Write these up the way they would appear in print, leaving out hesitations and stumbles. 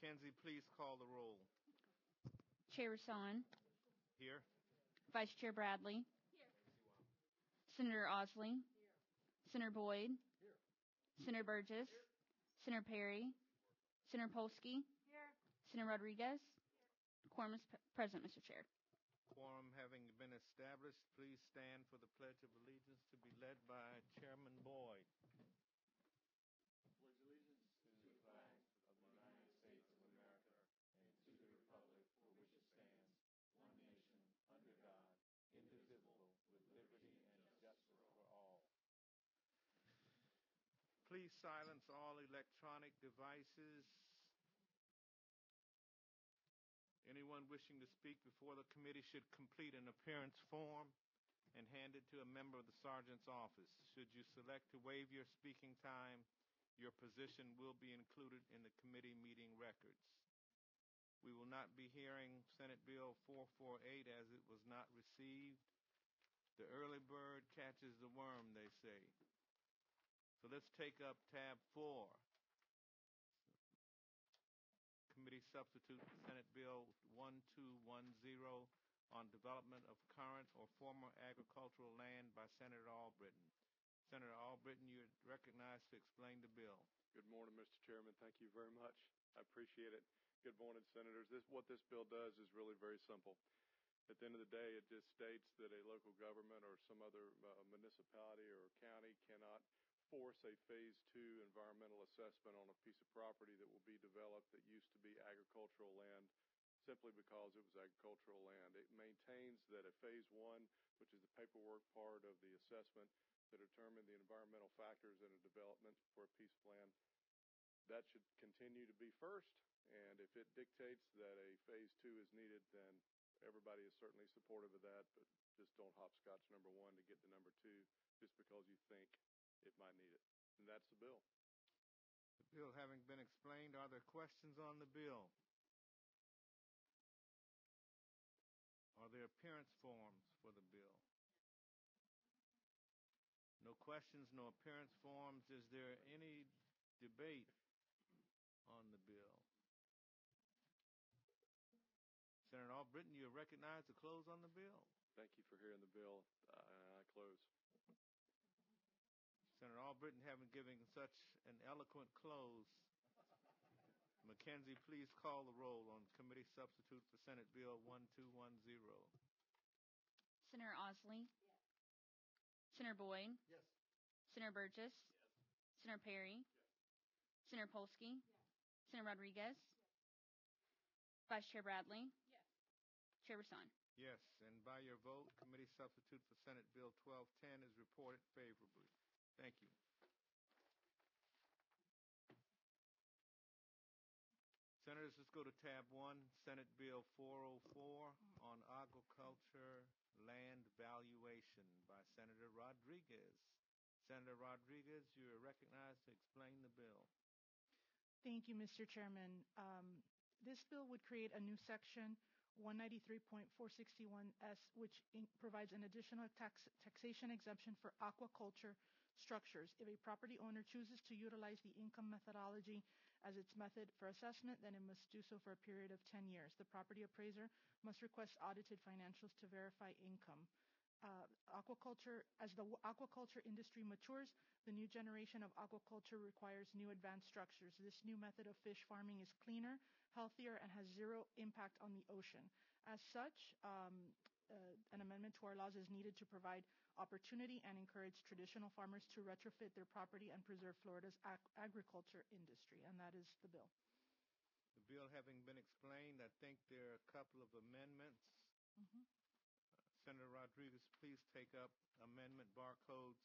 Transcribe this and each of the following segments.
Mackenzie, please call the roll. Chair Rasan, Here. Vice Chair Bradley, Senator Osley, Senator Boyd, Senator Burgess, Senator Perry, Senator Polsky, Senator Rodriguez. Quorum is present, Mr. Chair. Quorum having been established, please stand for the Pledge of Allegiance to be led by Chairman Boyd. Please silence all electronic devices. Anyone wishing to speak before the committee should complete an appearance form and hand it to a member of the sergeant's office. Should you select to waive your speaking time, your position will be included in the committee meeting records. We will not be hearing Senate Bill 448 as it was not received. The early bird catches the worm, they say. So let's take up tab 4. Committee substitute Senate Bill 1210 on development of current or former agricultural land by Senator Albritton. Senator Albritton, you're recognized to explain the bill. Good morning, Mr. Chairman. Thank you very much. I appreciate it. Good morning, Senators. What this bill does is really very simple. At the end of the day, it just states that a local government or some other municipality or county cannot force a Phase 2 environmental assessment on a piece of property that will be developed that used to be agricultural land simply because it was agricultural land. It maintains that a Phase 1, which is the paperwork part of the assessment to determine the environmental factors in a development for a piece of land, that should continue to be first. And if it dictates that a Phase 2 is needed, then everybody is certainly supportive of that, but just don't hopscotch number 1 to get to number 2 just because you think it might need it. And that's the bill. The bill having been explained, are there questions on the bill? Are there appearance forms for the bill? No questions, no appearance forms. Is there any debate on the bill? Senator Albritton, you're recognized to close on the bill. Thank you for hearing the bill. I close. Senator Albritton having given such an eloquent close, Mackenzie, please call the roll on committee substitute for Senate Bill 1210. Senator Osley, Senator Boyd, Senator Burgess, Senator Perry, Senator Polsky, Senator Rodriguez, Vice Chair Bradley, Chair Rasan. Yes, and by your vote, committee substitute for Senate Bill 1210 is reported favorably. Thank you. Senators, let's go to tab 1, Senate Bill 404 on agriculture land valuation by Senator Rodriguez. Senator Rodriguez, you are recognized to explain the bill. Thank you, Mr. Chairman. This bill would create a new section 193.461S, which provides an additional taxation exemption for aquaculture structures. If a property owner chooses to utilize the income methodology as its method for assessment, then it must do so for a period of 10 years. The property appraiser must request audited financials to verify income. As the aquaculture industry matures, the new generation of aquaculture requires new advanced structures. This new method of fish farming is cleaner, healthier, and has zero impact on the ocean. As such, an amendment to our laws is needed to provide opportunity and encourage traditional farmers to retrofit their property and preserve Florida's agriculture industry, and that is the bill. The bill having been explained, I think there are a couple of amendments. Senator Rodriguez, please take up amendment barcode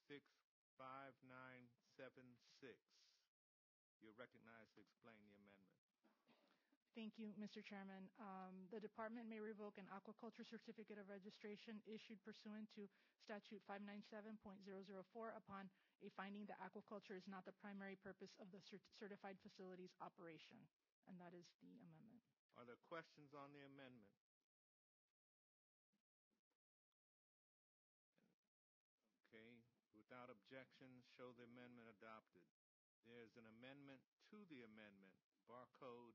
665976. You're recognized to explain the amendment. Thank you, Mr. Chairman. The department may revoke an aquaculture certificate of registration issued pursuant to statute 597.004 upon a finding that aquaculture is not the primary purpose of the certified facility's operation. And that is the amendment. Are there questions on the amendment? Okay. Without objection, show the amendment adopted. There's an amendment to the amendment Barcode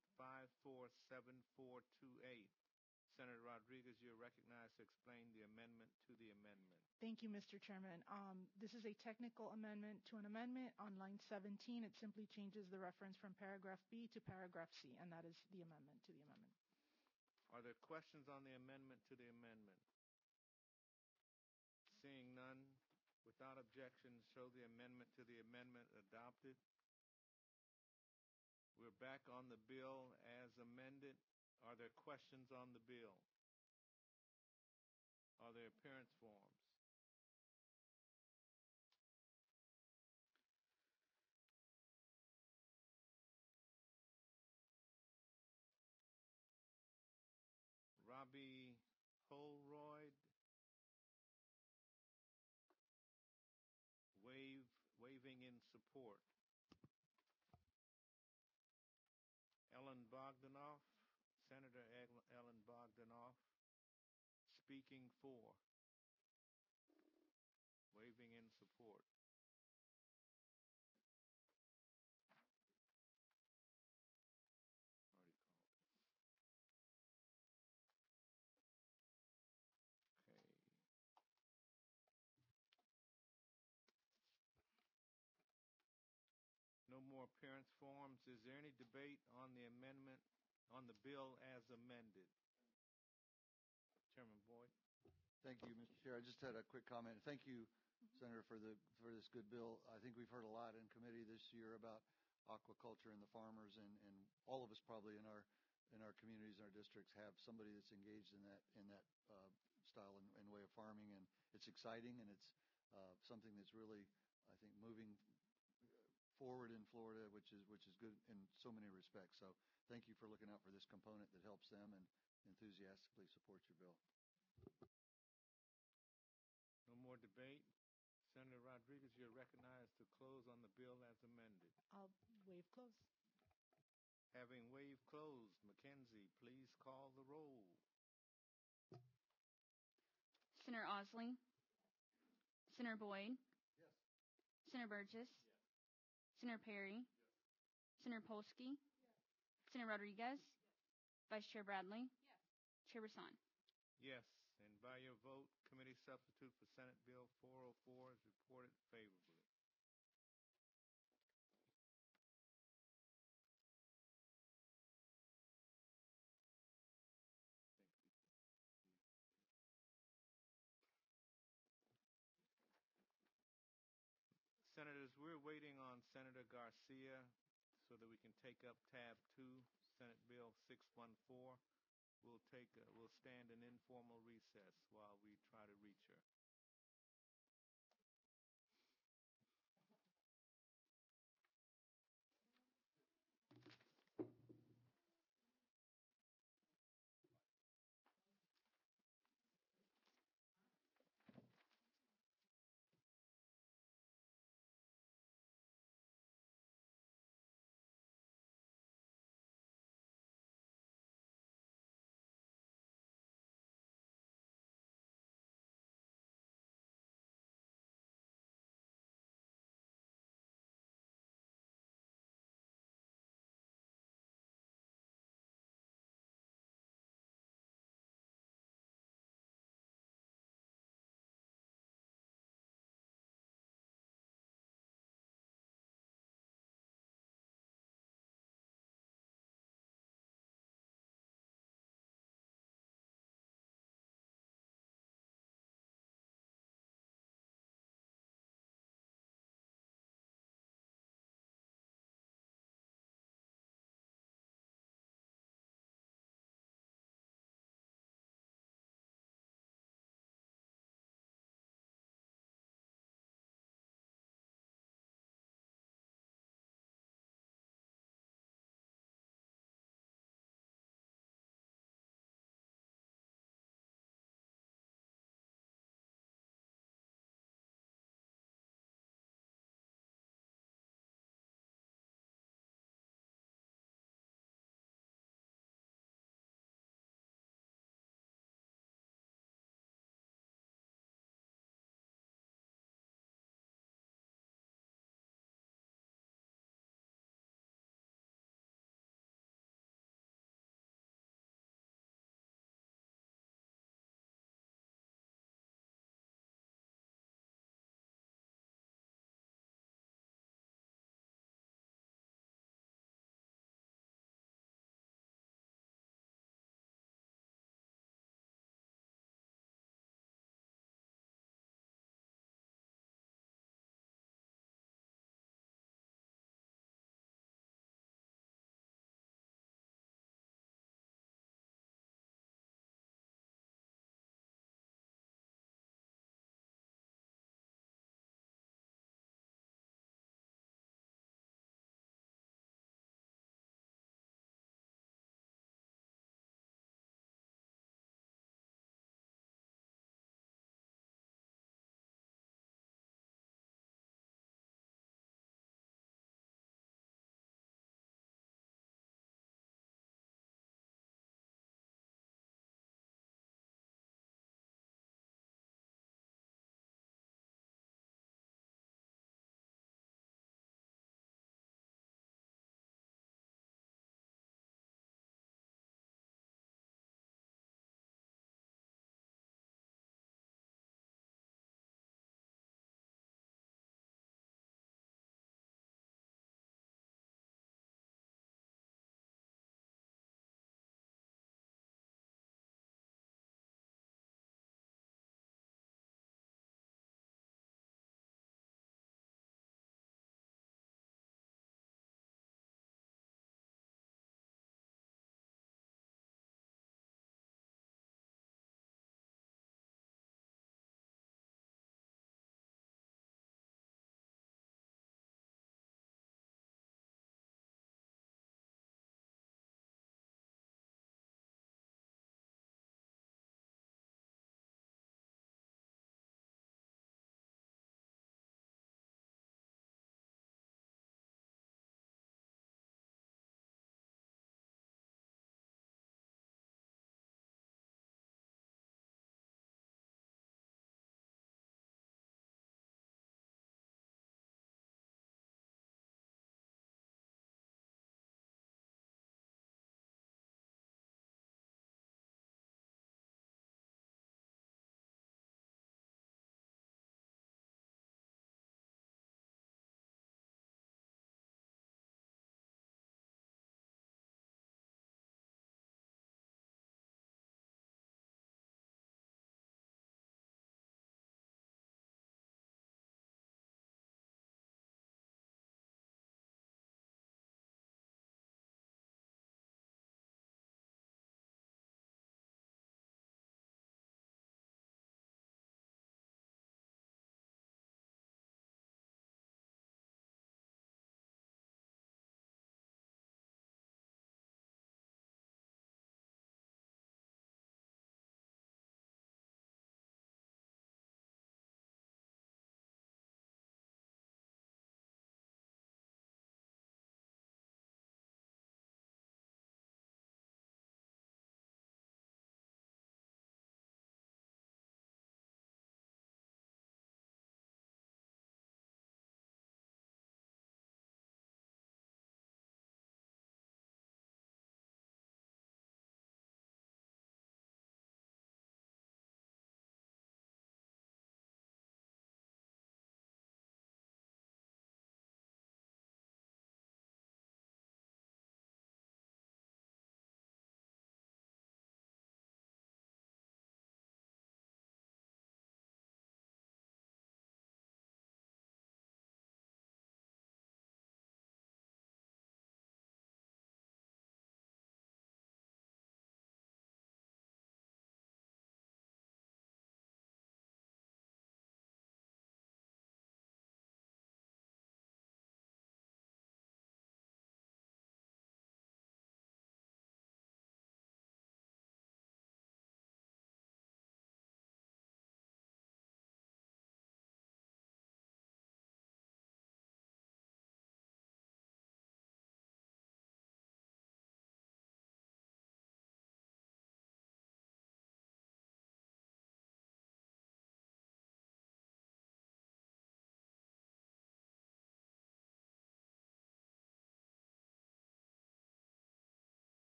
547428. Senator Rodriguez, you're recognized to explain the amendment to the amendment. Thank you, Mr. Chairman. This is a technical amendment to an amendment. On line 17, it simply changes the reference from paragraph B to paragraph C, and that is the amendment to the amendment. Are there questions on the amendment to the amendment? Seeing none, without objection, show the amendment to the amendment adopted. We're back on the bill as amended. Are there questions on the bill? Are there appearance forms? Robbie Holroyd, waving in support. Ellen Bogdanoff, Senator Ellen Bogdanoff, speaking for, waving in support. No more appearance forms. Is there any debate on the amendment, on the bill as amended? Chairman Boyd. Thank you, Mr. Chair. I just had a quick comment. Thank you, Senator, for this good bill. I think we've heard a lot in committee this year about aquaculture and the farmers, and all of us probably in our communities and our districts have somebody that's engaged in that style and way of farming, and it's exciting, and it's something that's really, I think, moving forward in Florida, which is good in so many respects. So thank you for looking out for this component that helps them, and enthusiastically support your bill. No more debate. Senator Rodriguez, you're recognized to close on the bill as amended. I'll waive close. Having waived closed, Mackenzie, please call the roll. Senator Osley? Senator Boyd? Yes. Senator Burgess? Yes. Senator Perry? Yes. Senator Polsky? Yes. Senator Rodriguez? Yes. Vice Chair Bradley? Yes. Chair Rasan? Yes, and by your vote, committee substitute for Senate Bill 404 is reported favorably. Senators, we're waiting on Senator Garcia so that we can take up tab 2, Senate Bill 614. We'll stand in informal recess while we try to reach her.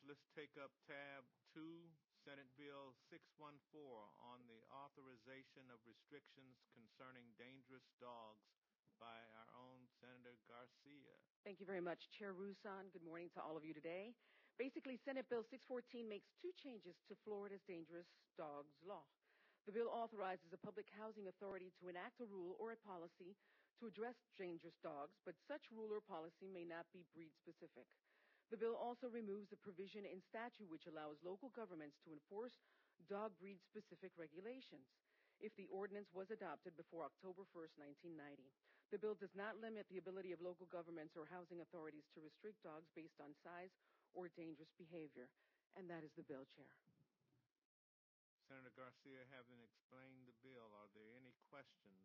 let's take up tab 2, Senate Bill 614 on the authorization of restrictions concerning dangerous dogs by our own Senator Garcia. Thank you very much, Chair Rusan. Good morning to all of you today. Basically, Senate Bill 614 makes 2 changes to Florida's dangerous dogs law. The bill authorizes a public housing authority to enact a rule or a policy to address dangerous dogs, but such rule or policy may not be breed specific. The bill also removes the provision in statute which allows local governments to enforce dog breed specific regulations if the ordinance was adopted before October 1st, 1990. The bill does not limit the ability of local governments or housing authorities to restrict dogs based on size or dangerous behavior. And that is the bill, Chair. Senator Garcia, having explained the bill, are there any questions?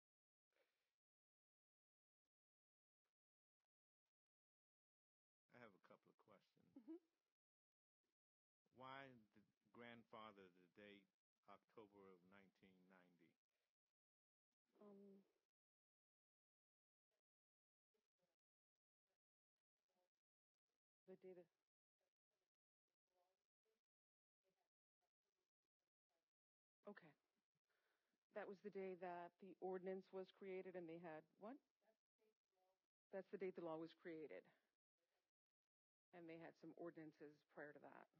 I have a couple of questions. Why grandfather the date October of 1990? The data. Okay. That was the day that the ordinance was created and they had what? That's the date the law was created. And they had some ordinances prior to that.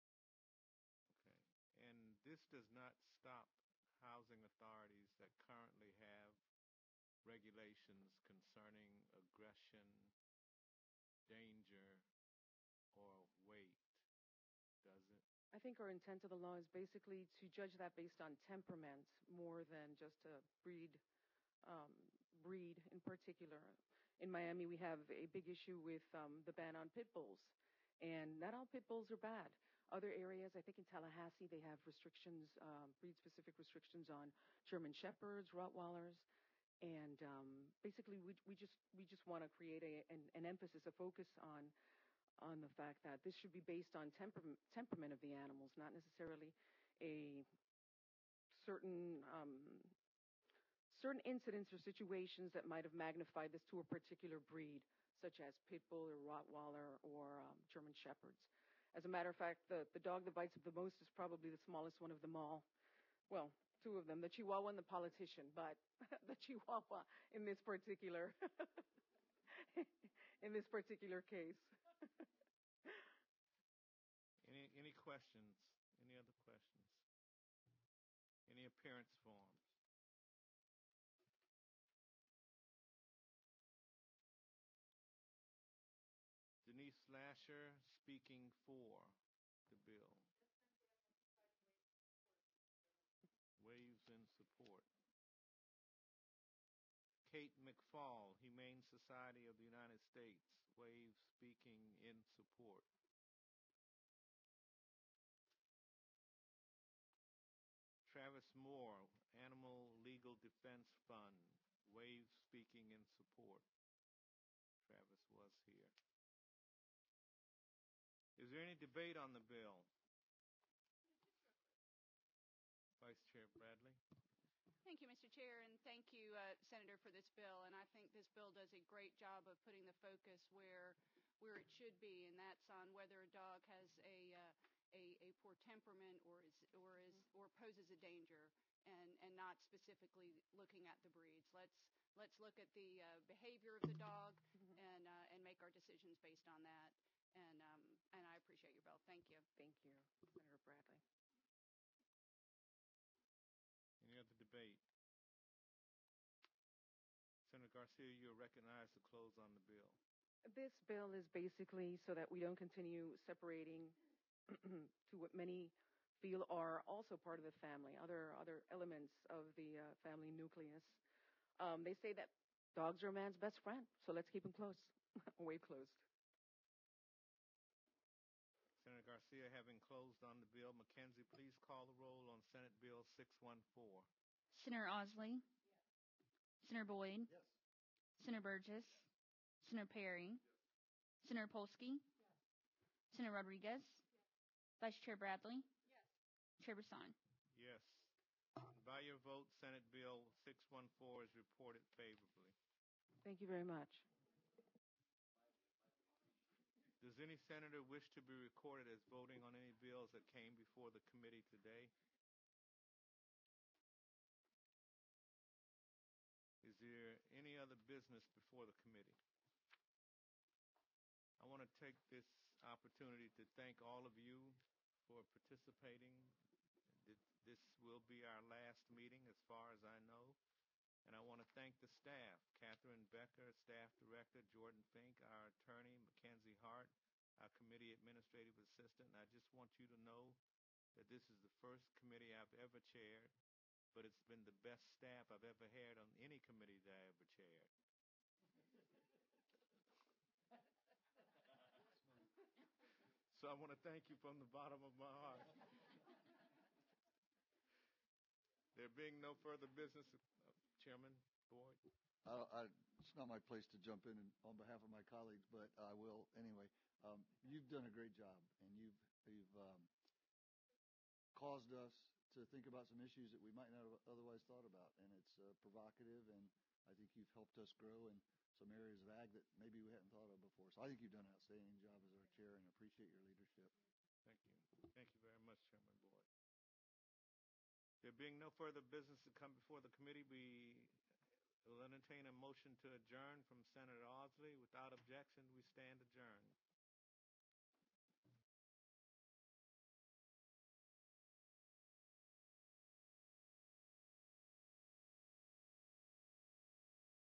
Okay. And this does not stop housing authorities that currently have regulations concerning aggression, danger, or weight, does it? I think our intent of the law is basically to judge that based on temperament more than just a breed in particular. In Miami, we have a big issue with the ban on pit bulls, and not all pit bulls are bad. Other areas, I think in Tallahassee, they have restrictions, breed-specific restrictions on German Shepherds, Rottweilers, and basically we just want to create an emphasis, a focus on the fact that this should be based on temperament of the animals, not necessarily a certain incidents or situations that might have magnified this to a particular breed, such as Pit Bull or Rottweiler or German Shepherds. As a matter of fact, the dog that bites the most is probably the smallest one of them all. Well, 2 of them, the Chihuahua and the politician, but the Chihuahua in this particular case. Any questions? Any other questions? Any appearance forms? Denise Lasher speaking for the bill. Waves in support. Kate McFall, Humane Society of the United States, waves speaking in support. Travis Moore, Animal Legal Defense Fund, waves speaking in support. Travis was here. Is there any debate on the bill? Vice Chair Bradley. Thank you, Mr. Chair, and thank you, Senator, for this bill. And I think this bill does a great job of putting the focus where it should be, and that's on whether a dog has a poor temperament or poses a danger, and not specifically looking at the breeds. Let's look at the behavior of the dog and make our decisions based on that. And I appreciate your bill. Thank you. Thank you, Senator Bradley. Any other debate? Senator Garcia, you are recognized to close on the bill. This bill is basically so that we don't continue separating to what many feel are also part of the family, other elements of the family nucleus. They say that dogs are a man's best friend, so let's keep them close, wave closed. Senator Garcia, having closed on the bill, Mackenzie, please call the roll on Senate Bill 614. Senator Osley? Yes. Senator Boyd? Yes. Senator Burgess? Yes. Senator Perry? Yes. Senator Polsky? Yes. Senator Rodriguez? Yes. Vice Chair Bradley? Yes. Chair Bassan? Yes. By your vote, Senate Bill 614 is reported favorably. Thank you very much. Does any senator wish to be recorded as voting on any bills that came before the committee today? Is there any other business before the committee? I want to take this opportunity to thank all of you for participating. This will be our last meeting as far as I know. And I want to thank the staff, Catherine Becker, Staff Director, Jordan Fink, our attorney, Mackenzie Hart, our committee administrative assistant. And I just want you to know that this is the first committee I've ever chaired, but it's been the best staff I've ever had on any committee that I ever chaired. So I want to thank you from the bottom of my heart. There being no further business, Chairman Boyd. It's not my place to jump in on behalf of my colleagues, but I will anyway. You've done a great job, and you've caused us to think about some issues that we might not have otherwise thought about, and it's provocative, and I think you've helped us grow in some areas of ag that maybe we hadn't thought of before. So I think you've done an outstanding job as our chair, and appreciate your leadership. Thank you. Thank you very much, Chairman Boyd. There being no further business to come before the committee, we will entertain a motion to adjourn from Senator Ardsley. Without objection, we stand adjourned.